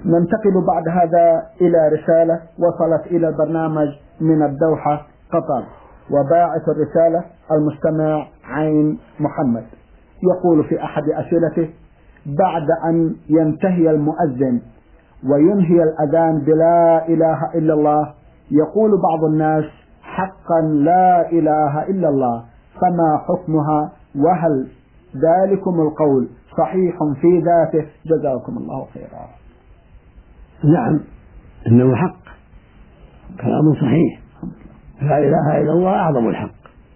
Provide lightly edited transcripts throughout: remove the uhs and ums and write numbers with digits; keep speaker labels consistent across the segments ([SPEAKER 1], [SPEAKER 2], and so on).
[SPEAKER 1] ننتقل بعد هذا إلى رسالة وصلت إلى البرنامج من الدوحة قطر، وباعث الرسالة المستمع عين محمد، يقول في أحد أسئلته: بعد أن ينتهي المؤذن وينهي الأذان بلا إله إلا الله، يقول بعض الناس: حقا لا إله إلا الله، فما حكمها؟ وهل ذلكم القول صحيح في ذاته؟ جزاكم الله خيرا.
[SPEAKER 2] نعم، إنه حق، كلام صحيح. لا إله إلا الله أعظم الحق،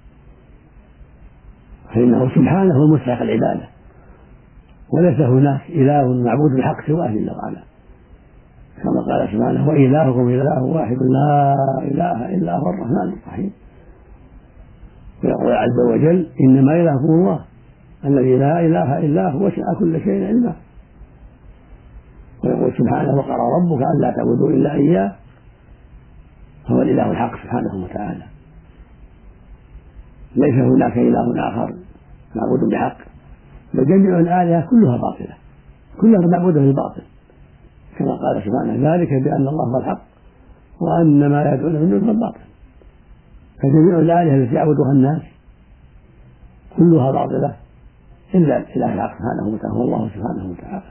[SPEAKER 2] فإنه سبحانه هو مستحق العبادة، وليس هناك إله معبود بالحق سواه جل وعلا، كما قال سبحانه: وإلهكم إله واحد لا إله إلا هو الرحمن الرحيم. ويقول عز وجل: إنما إلهكم الله الذي لا إله إلا هو وسع كل شيء علما. ويقول سبحانه: وقضى ربك ألا تعبدوا إلا إياه، هو الإله الحق سبحانه وتعالى، ليس هناك إله آخر معبود بحق، بل جميع الآلهة كلها باطلة، كلها معبودة بالباطل، كما قال سبحانه: ذلك بأن الله هو الحق وأن ما يدعون من دونه الباطل. فجميع الآلهة التي يعبدها الناس كلها باطلة إلا الإله الحق سبحانه وتعالى، هو الله سبحانه وتعالى.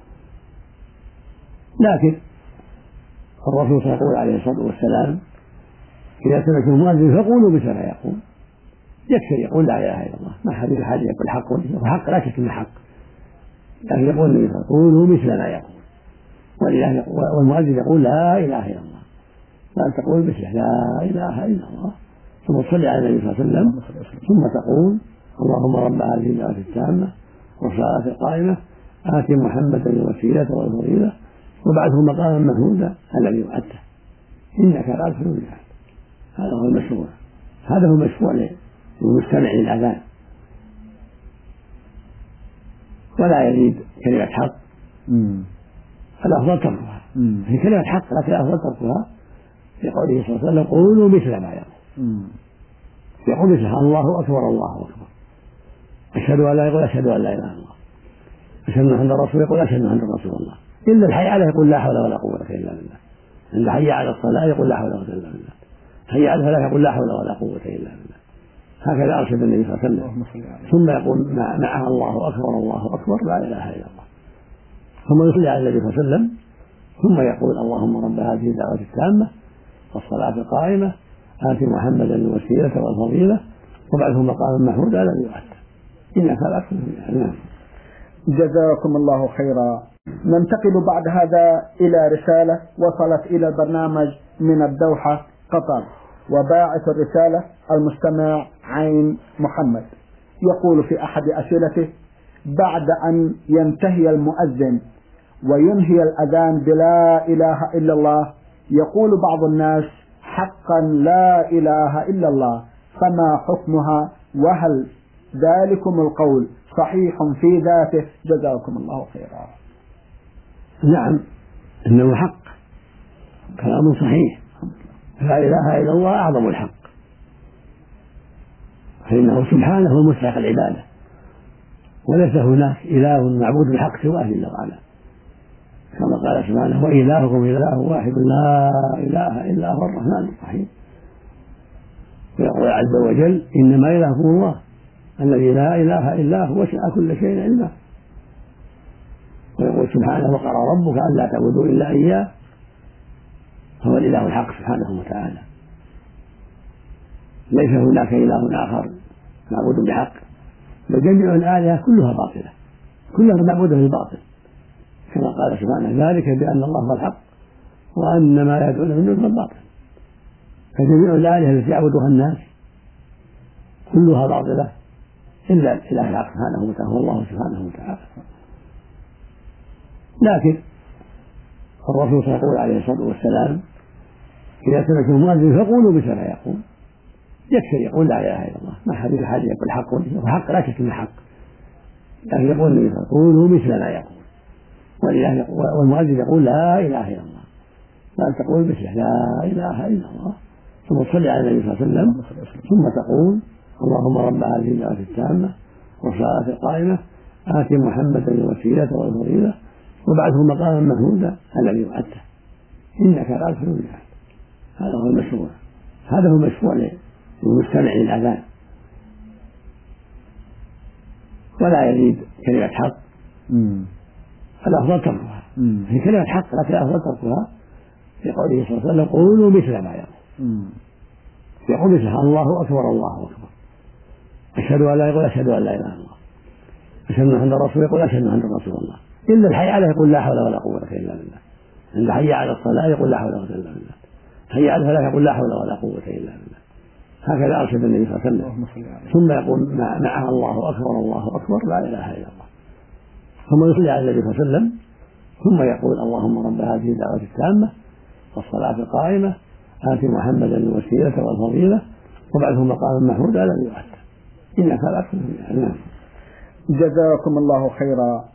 [SPEAKER 2] لكن الرسول صلى الله عليه الصلاة والسلام إذا سمعتم المؤذن فقولوا مثل ما يقول، يكفي يقول لا إله إلا الله، ما حديث أحد يقول حق وحق، لا شك من حق، لكن يقول قولوا مثل ما يقول، والمؤذن يقول لا إله إلا الله، فأنت تقول مثله لا إله إلا الله، ثم تصلي على النبي صلى الله عليه وسلم، ثم تقول: اللهم رب هذه الدعوة التامة والصلاة القائمة آت محمدا الوسيلة والفضيلة وابعثه مقاما محمودا الذي وعدته إنك لا تخلف الميعاد. هذا هو المشروع، هذا هو المشروع للمستمع للأذان، ولا يزيد كلمة حق، الأفضل تركها. هي كلمة حق لكن الأفضل تركها، في قوله صلى الله عليه وسلم: قولوا مثل ما يقول، يقول مثلها: الله أكبر الله أكبر، أشهد أن لا يقول أشهد أن لا إله إلا الله، أشهد أن محمدا رسول يقول أشهد أن محمدا رسول الله، إلا الحي عليه يقول لا حول ولا قوة إلا بالله، عند حي على الصلاة يقول لا حول ولا قوة إلا بالله، حي على الفلاح يقول لا حول ولا قوة إلا بالله. هكذا أرشد النبي صلى الله عليه وسلم، ثم يقول معها: الله أكبر الله أكبر لا إله إلا الله، ثم يصلي على النبي صلى الله عليه وسلم، ثم يقول: اللهم رب هذه الدعوة التامة والصلاة القائمة آت محمدا الوسيلة والفضيلة وابعثه مقاما محمودا الذي وعدته إنك لا تخلف الميعاد.
[SPEAKER 1] جزاكم الله خيرا. ننتقل بعد هذا إلى رسالة وصلت إلى البرنامج من الدوحة قطر، وباعث الرسالة المستمع عين محمد، يقول في أحد أسئلته: بعد أن ينتهي المؤذن وينهي الأذان بلا إله إلا الله، يقول بعض الناس: حقا لا إله إلا الله، فما حكمها؟ وهل ذلكم القول صحيح في ذاته؟ جزاكم الله خيرا.
[SPEAKER 2] نعم، إنه حق، كلام صحيح. لا إله إلا الله أعظم الحق، فإنه سبحانه هو مستحق العبادة، وليس هناك إله معبود بالحق سواه جل وعلا، كما قال سبحانه: وإلهكم إله واحد لا إله إلا هو الرحمن الرحيم. ويقول عز وجل: إنما إلهكم الله الذي لا إله إلا هو وسع كل شيء علما. ويقول سبحانه: وقضى ربك ألا تعبدوا إلا إياه، هو الإله الحق سبحانه وتعالى، ليس هناك إله آخر معبود بحق، بل جميع الآلهة كلها باطلة، كلها معبودة بالباطل، كما قال سبحانه: ذلك بأن الله هو الحق وأن ما يدعون من دونه الباطل. فجميع الآلهة التي يعبدها الناس كلها باطلة إلا الإله الحق سبحانه وتعالى، هو الله سبحانه وتعالى. لكن الرسول صلى الله عليه الصلاة والسلام إذا سمعتم المؤذن فقولوا مثل ما يقول، يكفي يقول لا إله إلا الله، ما حديث أحد يقول حق وحق، لا شك من حق، لكن يقول: قولوا مثل ما يقول، والمؤذن يقول لا إله إلا الله، فأنت تقول مثله لا إله إلا الله، ثم تصلي على النبي صلى الله عليه وسلم، ثم تقول: اللهم رب هذه الدعوة التامة والصلاة القائمة آت محمدا الوسيلة والفضيلة وبعثه مقاما محمودا الذي وعدته إنك لا تخلف الميعاد. هذا هو المشروع، هذا هو المشروع للمستمع للأذان، ولا يزيد كلمة حق. الأفضل تركها في كلمة حق، لكن الأفضل تركها في قوله صلى الله عليه وسلم قولوا مثل ما يقول، يقول مثلها الله أكبر الله أكبر، أشهد أن لا يقول أشهد أن لا إله إلا الله، أشهد أن محمدا رسول يقول أشهد أن محمدا رسول الله. إلا الحي عليه يقول لا حول ولا قوة إلا بالله، عند حي على الصلاة يقول لا حول ولا قوة إلا بالله، حي على الفلاح يقول لا حول ولا قوة إلا بالله. هكذا أرشد النبي صلى الله عليه وسلم. ثم يقول معها الله أكبر الله أكبر لا إله إلا الله، ثم يصلي على النبي صلى الله عليه وسلم، ثم يقول اللهم رب هذه الدعوة التامة والصلاة القائمة آت محمدا الوسيلة والفضيلة وبعثه مقاما محمودا الذي وعدته إنك لا تخلف الميعاد.
[SPEAKER 1] جزاكم الله خيرا